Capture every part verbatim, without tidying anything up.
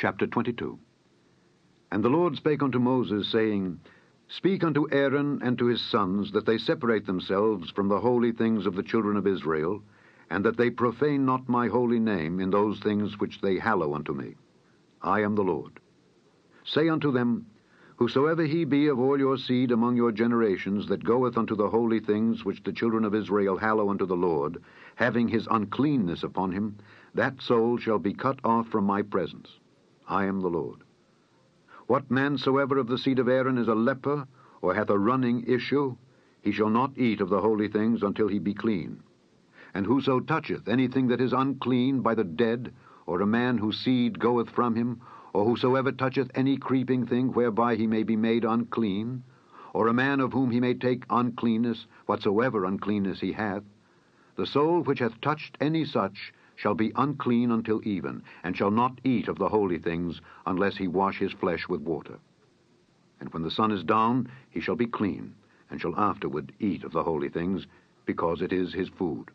Chapter twenty-two. And the Lord spake unto Moses, saying, Speak unto Aaron and to his sons, that they separate themselves from the holy things of the children of Israel, and that they profane not my holy name in those things which they hallow unto me. I am the Lord. Say unto them, Whosoever he be of all your seed among your generations, that goeth unto the holy things which the children of Israel hallow unto the Lord, having his uncleanness upon him, that soul shall be cut off from my presence. I am the Lord. What man soever of the seed of Aaron is a leper, or hath a running issue, he shall not eat of the holy things until he be clean. And whoso toucheth anything that is unclean by the dead, or a man whose seed goeth from him, or whosoever toucheth any creeping thing whereby he may be made unclean, or a man of whom he may take uncleanness, whatsoever uncleanness he hath, the soul which hath touched any such shall be unclean until even, and shall not eat of the holy things, unless he wash his flesh with water. And when the sun is down, he shall be clean, and shall afterward eat of the holy things, because it is his food.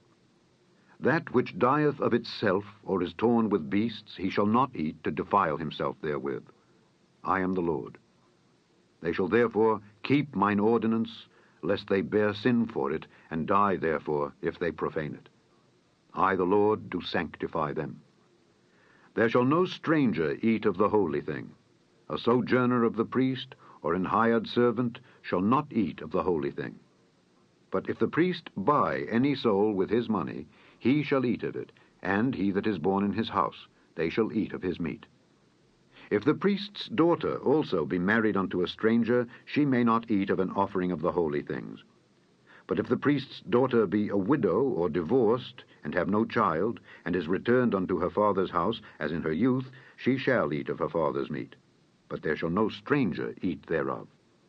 That which dieth of itself, or is torn with beasts, he shall not eat to defile himself therewith. I am the Lord. They shall therefore keep mine ordinance, lest they bear sin for it, and die therefore, if they profane it. I, the Lord, do sanctify them. There shall no stranger eat of the holy thing. A sojourner of the priest, or an hired servant, shall not eat of the holy thing. But if the priest buy any soul with his money, he shall eat of it, and he that is born in his house, they shall eat of his meat. If the priest's daughter also be married unto a stranger, she may not eat of an offering of the holy things. But if the priest's daughter be a widow or divorced, and have no child, and is returned unto her father's house, as in her youth, she shall eat of her father's meat. But there shall no stranger eat thereof.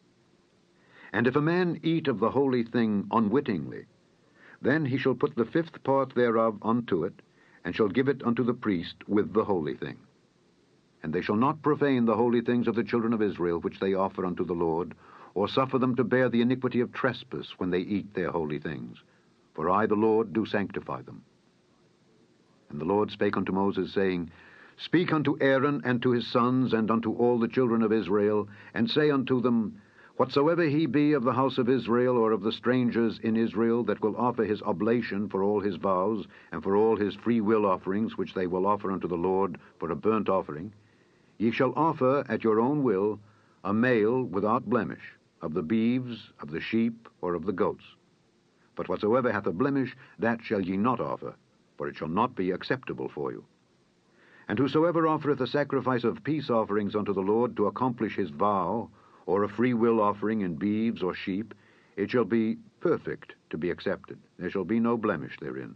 And if a man eat of the holy thing unwittingly, then he shall put the fifth part thereof unto it, and shall give it unto the priest with the holy thing. And they shall not profane the holy things of the children of Israel, which they offer unto the Lord, or suffer them to bear the iniquity of trespass when they eat their holy things. For I, the Lord, do sanctify them. And the Lord spake unto Moses, saying, Speak unto Aaron and to his sons, and unto all the children of Israel, and say unto them, Whatsoever he be of the house of Israel, or of the strangers in Israel, that will offer his oblation for all his vows, and for all his free will offerings, which they will offer unto the Lord for a burnt offering, ye shall offer at your own will a male without blemish, of the beeves, of the sheep, or of the goats. But whatsoever hath a blemish, that shall ye not offer, for it shall not be acceptable for you. And whosoever offereth a sacrifice of peace offerings unto the Lord to accomplish his vow, or a free will offering in beeves or sheep, it shall be perfect to be accepted. There shall be no blemish therein.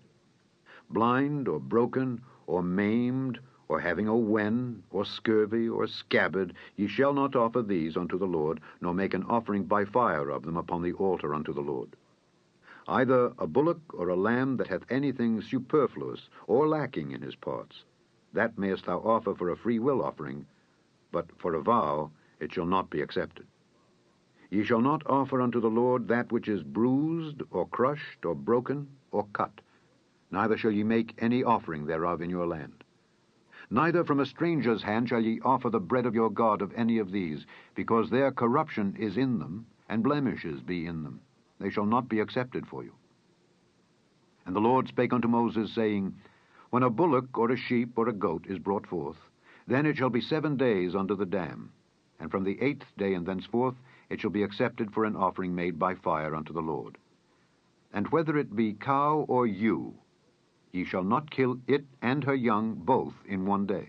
Blind, or broken, or maimed, or having a wen, or scurvy, or scabbard, ye shall not offer these unto the Lord, nor make an offering by fire of them upon the altar unto the Lord. Either a bullock or a lamb that hath anything superfluous or lacking in his parts, that mayest thou offer for a free will offering, but for a vow it shall not be accepted. Ye shall not offer unto the Lord that which is bruised, or crushed, or broken, or cut, neither shall ye make any offering thereof in your land. Neither from a stranger's hand shall ye offer the bread of your God of any of these, because their corruption is in them, and blemishes be in them. They shall not be accepted for you. And the Lord spake unto Moses, saying, When a bullock or a sheep or a goat is brought forth, then it shall be seven days under the dam, and from the eighth day and thenceforth it shall be accepted for an offering made by fire unto the Lord. And whether it be cow or ewe, ye shall not kill it and her young both in one day.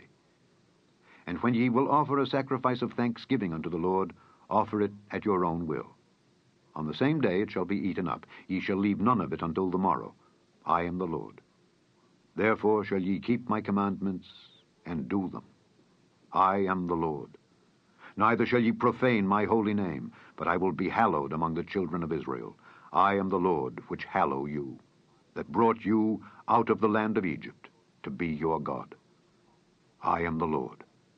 And when ye will offer a sacrifice of thanksgiving unto the Lord, offer it at your own will. On the same day it shall be eaten up. Ye shall leave none of it until the morrow. I am the Lord. Therefore shall ye keep my commandments, and do them. I am the Lord. Neither shall ye profane my holy name, but I will be hallowed among the children of Israel. I am the Lord, which hallow you, that brought you out of the land of Egypt, to be your God. I am the Lord.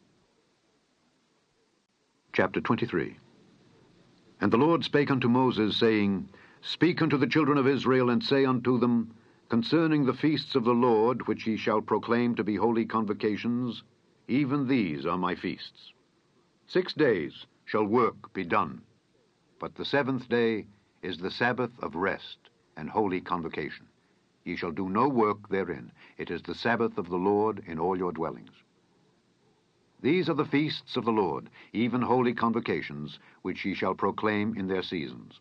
Chapter twenty-three. And the Lord spake unto Moses, saying, Speak unto the children of Israel, and say unto them, Concerning the feasts of the Lord, which ye shall proclaim to be holy convocations, Even these are my feasts. Six days shall work be done, but the seventh day is the Sabbath of rest and holy convocation. Ye shall do no work therein. It is the Sabbath of the Lord in all your dwellings. These are the feasts of the Lord, even holy convocations, which ye shall proclaim in their seasons.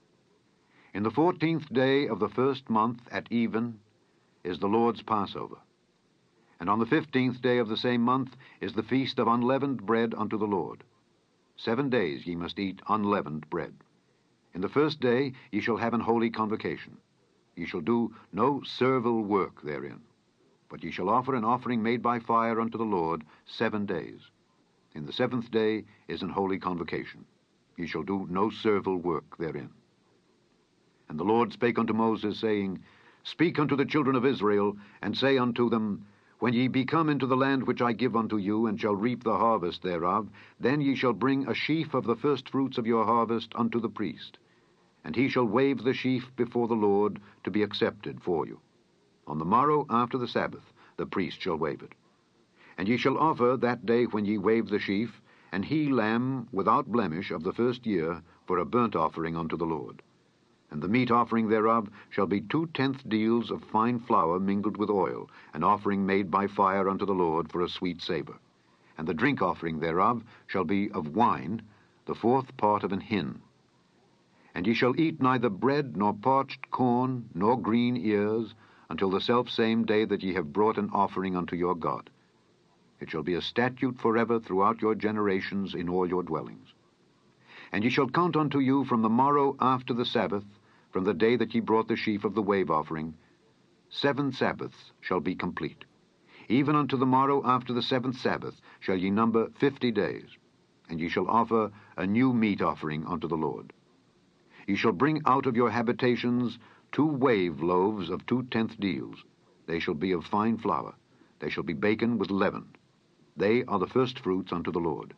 In the fourteenth day of the first month at even is the Lord's Passover. And on the fifteenth day of the same month is the feast of unleavened bread unto the Lord. Seven days ye must eat unleavened bread. In the first day ye shall have an holy convocation. Ye shall do no servile work therein, but ye shall offer an offering made by fire unto the Lord seven days. In the seventh day is an holy convocation. Ye shall do no servile work therein. And the Lord spake unto Moses, saying, Speak unto the children of Israel, and say unto them, When ye be come into the land which I give unto you, and shall reap the harvest thereof, then ye shall bring a sheaf of the firstfruits of your harvest unto the priest. And he shall wave the sheaf before the Lord to be accepted for you. On the morrow after the Sabbath the priest shall wave it. And ye shall offer that day when ye wave the sheaf an he lamb without blemish of the first year for a burnt offering unto the Lord. And the meat offering thereof shall be two-tenth deals of fine flour mingled with oil, an offering made by fire unto the Lord for a sweet savour. And the drink offering thereof shall be of wine, the fourth part of an hin. And ye shall eat neither bread, nor parched corn, nor green ears, until the selfsame day that ye have brought an offering unto your God. It shall be a statute forever throughout your generations in all your dwellings. And ye shall count unto you from the morrow after the Sabbath, from the day that ye brought the sheaf of the wave offering, seven Sabbaths shall be complete. Even unto the morrow after the seventh Sabbath shall ye number fifty days, and ye shall offer a new meat offering unto the Lord. Ye shall bring out of your habitations two wave loaves of two-tenth deals. They shall be of fine flour. They shall be baken with leaven. They are the firstfruits unto the Lord.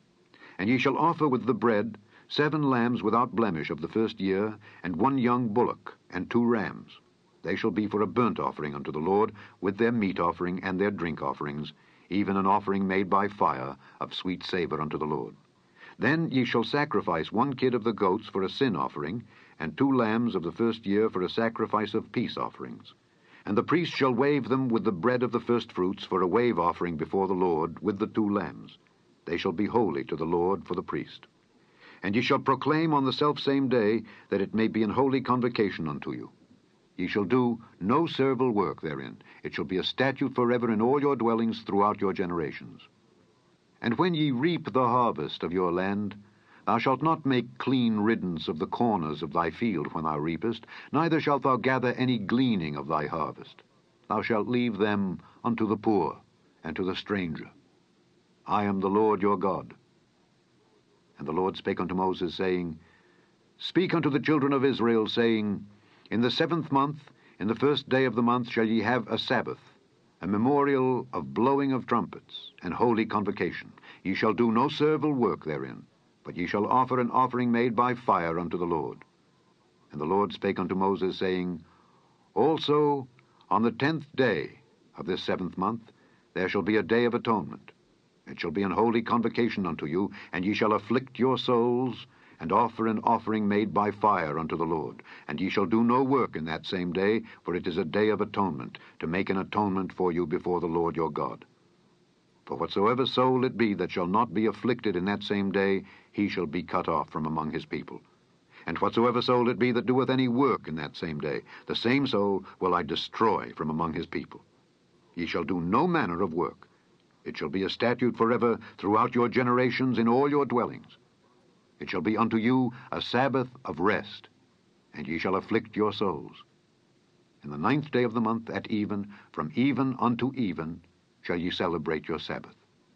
And ye shall offer with the bread seven lambs without blemish of the first year, and one young bullock, and two rams. They shall be for a burnt offering unto the Lord, with their meat offering and their drink offerings, even an offering made by fire of sweet savour unto the Lord. Then ye shall sacrifice one kid of the goats for a sin offering, and two lambs of the first year for a sacrifice of peace offerings. And the priest shall wave them with the bread of the firstfruits for a wave offering before the Lord, with the two lambs. They shall be holy to the Lord for the priest. And ye shall proclaim on the selfsame day, that it may be an holy convocation unto you. Ye shall do no servile work therein. It shall be a statute forever in all your dwellings throughout your generations. And when ye reap the harvest of your land, thou shalt not make clean riddance of the corners of thy field when thou reapest, neither shalt thou gather any gleaning of thy harvest. Thou shalt leave them unto the poor and to the stranger. I am the Lord your God. And the Lord spake unto Moses, saying, Speak unto the children of Israel, saying, In the seventh month, in the first day of the month, shall ye have a Sabbath, a memorial of blowing of trumpets, and holy convocation. Ye shall do no servile work therein, but ye shall offer an offering made by fire unto the Lord. And the Lord spake unto Moses, saying, Also on the tenth day of this seventh month there shall be a day of atonement. It shall be an holy convocation unto you, and ye shall afflict your souls, and offer an offering made by fire unto the Lord. And ye shall do no work in that same day, for it is a day of atonement, to make an atonement for you before the Lord your God. For whatsoever soul it be that shall not be afflicted in that same day, he shall be cut off from among his people. And whatsoever soul it be that doeth any work in that same day, the same soul will I destroy from among his people. Ye shall do no manner of work. It shall be a statute forever throughout your generations in all your dwellings. It shall be unto you a Sabbath of rest, and ye shall afflict your souls. In the ninth day of the month at even, from even unto even, shall ye celebrate your Sabbath.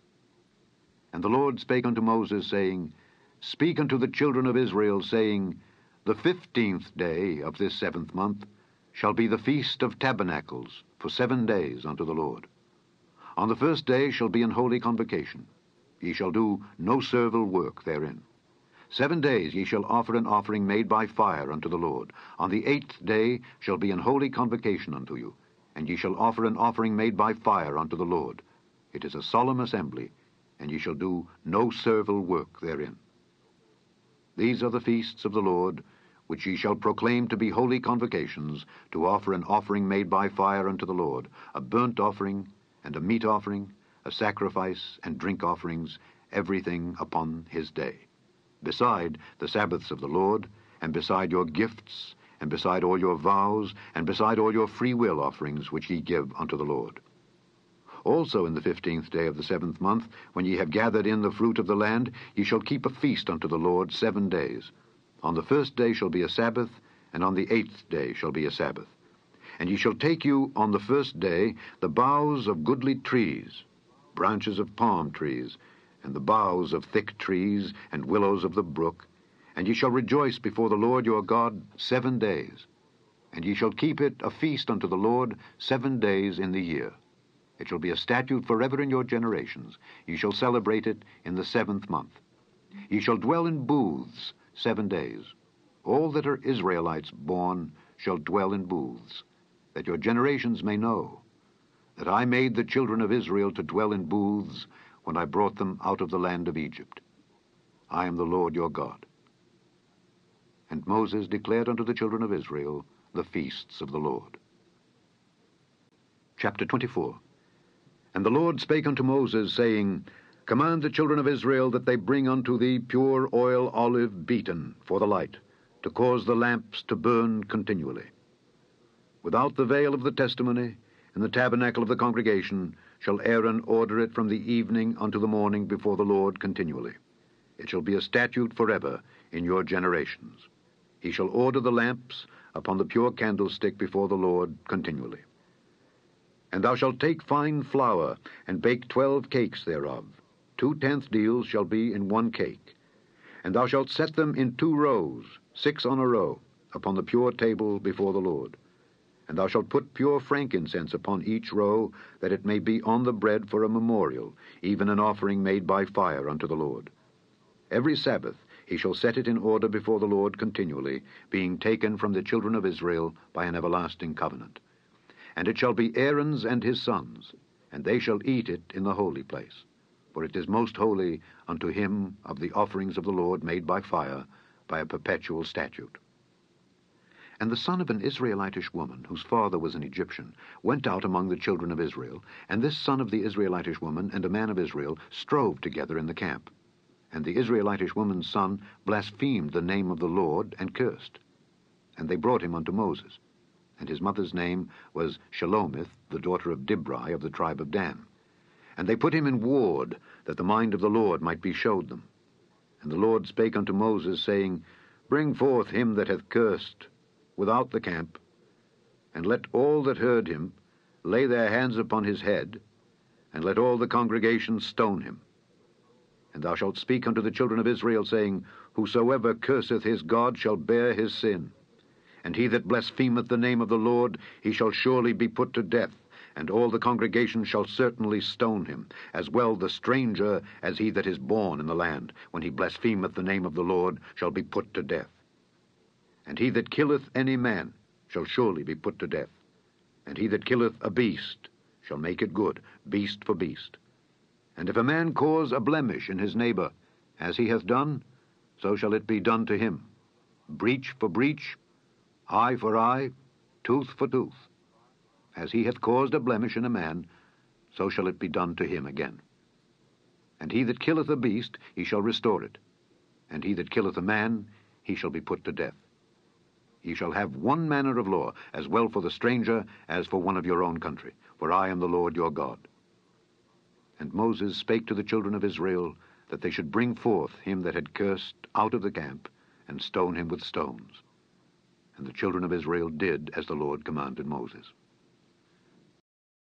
And the Lord spake unto Moses, saying, Speak unto the children of Israel, saying, The fifteenth day of this seventh month shall be the feast of tabernacles for seven days unto the Lord. On the first day shall be an holy convocation. Ye shall do no servile work therein. Seven days ye shall offer an offering made by fire unto the Lord. On the eighth day shall be an holy convocation unto you, and ye shall offer an offering made by fire unto the Lord. It is a solemn assembly, and ye shall do no servile work therein. These are the feasts of the Lord, which ye shall proclaim to be holy convocations, to offer an offering made by fire unto the Lord, a burnt offering, and a meat offering, a sacrifice, and drink offerings, everything upon his day, beside the Sabbaths of the Lord, and beside your gifts, and beside all your vows, and beside all your free will offerings which ye give unto the Lord. Also in the fifteenth day of the seventh month, when ye have gathered in the fruit of the land, ye shall keep a feast unto the Lord seven days. On the first day shall be a Sabbath, and on the eighth day shall be a Sabbath. And ye shall take you on the first day the boughs of goodly trees, branches of palm trees, and the boughs of thick trees, and willows of the brook, and ye shall rejoice before the Lord your God seven days. And ye shall keep it a feast unto the Lord seven days in the year. It shall be a statute forever in your generations. Ye shall celebrate it in the seventh month. Ye shall dwell in booths seven days. All that are Israelites born shall dwell in booths, that your generations may know that I made the children of Israel to dwell in booths when I brought them out of the land of Egypt. I am the Lord your God. And Moses declared unto the children of Israel the feasts of the Lord. Chapter twenty-four. And the Lord spake unto Moses, saying, Command the children of Israel that they bring unto thee pure oil olive beaten for the light, to cause the lamps to burn continually. Without the veil of the testimony, in the tabernacle of the congregation, shall Aaron order it from the evening unto the morning before the Lord continually. It shall be a statute forever in your generations. He shall order the lamps upon the pure candlestick before the Lord continually. And thou shalt take fine flour, and bake twelve cakes thereof. Two tenth deals shall be in one cake. And thou shalt set them in two rows, six on a row, upon the pure table before the Lord. And thou shalt put pure frankincense upon each row, that it may be on the bread for a memorial, even an offering made by fire unto the Lord. Every Sabbath he shall set it in order before the Lord continually, being taken from the children of Israel by an everlasting covenant. And it shall be Aaron's and his sons, and they shall eat it in the holy place. For it is most holy unto him of the offerings of the Lord made by fire, by a perpetual statute. And the son of an Israelitish woman, whose father was an Egyptian, went out among the children of Israel, and this son of the Israelitish woman and a man of Israel strove together in the camp. And the Israelitish woman's son blasphemed the name of the Lord, and cursed. And they brought him unto Moses. And his mother's name was Shelomith, the daughter of Dibri of the tribe of Dan. And they put him in ward, that the mind of the Lord might be showed them. And the Lord spake unto Moses, saying, Bring forth him that hath cursed without the camp, and let all that heard him lay their hands upon his head, and let all the congregation stone him. And thou shalt speak unto the children of Israel, saying, Whosoever curseth his God shall bear his sin. And he that blasphemeth the name of the Lord, he shall surely be put to death, and all the congregation shall certainly stone him, as well the stranger as he that is born in the land, when he blasphemeth the name of the Lord, shall be put to death. And he that killeth any man shall surely be put to death. And he that killeth a beast shall make it good, beast for beast. And if a man cause a blemish in his neighbor, as he hath done, so shall it be done to him. Breach for breach, eye for eye, tooth for tooth. As he hath caused a blemish in a man, so shall it be done to him again. And he that killeth a beast, he shall restore it. And he that killeth a man, he shall be put to death. Ye shall have one manner of law, as well for the stranger as for one of your own country, for I am the Lord your God. And Moses spake to the children of Israel, that they should bring forth him that had cursed out of the camp, and stone him with stones. And the children of Israel did as the Lord commanded Moses.